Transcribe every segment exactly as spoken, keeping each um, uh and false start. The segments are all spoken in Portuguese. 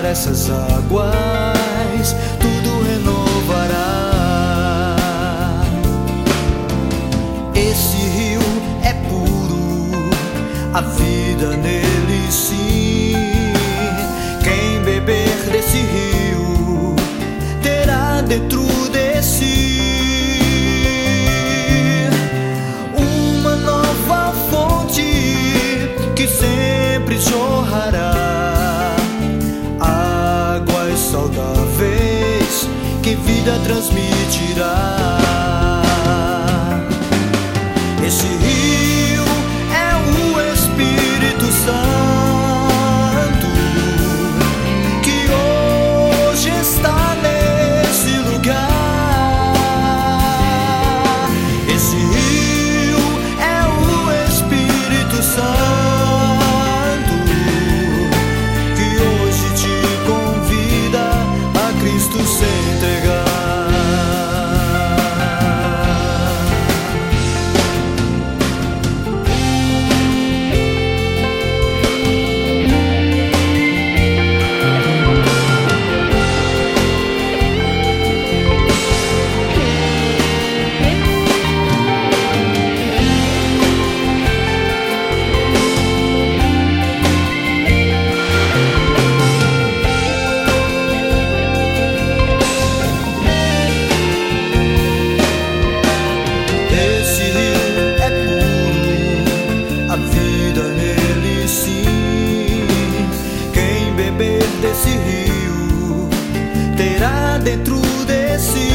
essas águas, tudo renovará. Esse rio é puro, a vida nele sim. Quem beber desse rio terá dentro de si uma nova fonte que sempre jorrará, águas saudáveis que vida transmitirá. Esse rio é o Espírito Santo que hoje está nesse lugar. Esse rio é o Espírito Santo que hoje te convida a Cristo se entregar. Desse rio terá dentro de si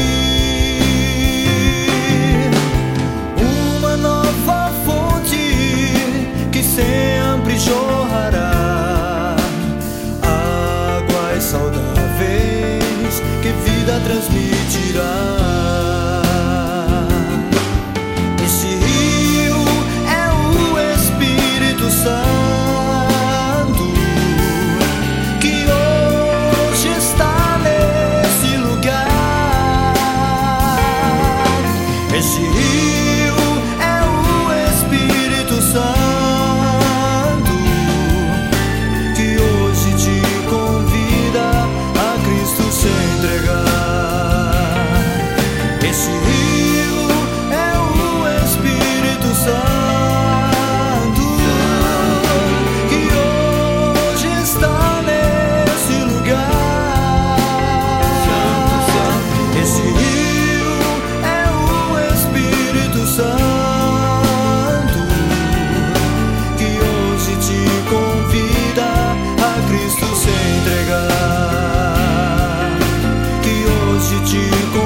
uma nova fonte que sempre jorrará, águas saudáveis que vida transmitirá. Esse rio é o Espírito Santo Esse rio é o Espírito Santo que hoje te convida a Cristo se entregar. Esse rio é o Espírito Santo que hoje está nesse lugar. Esse rio Santo que hoje te convida a Cristo se entregar, que hoje te convida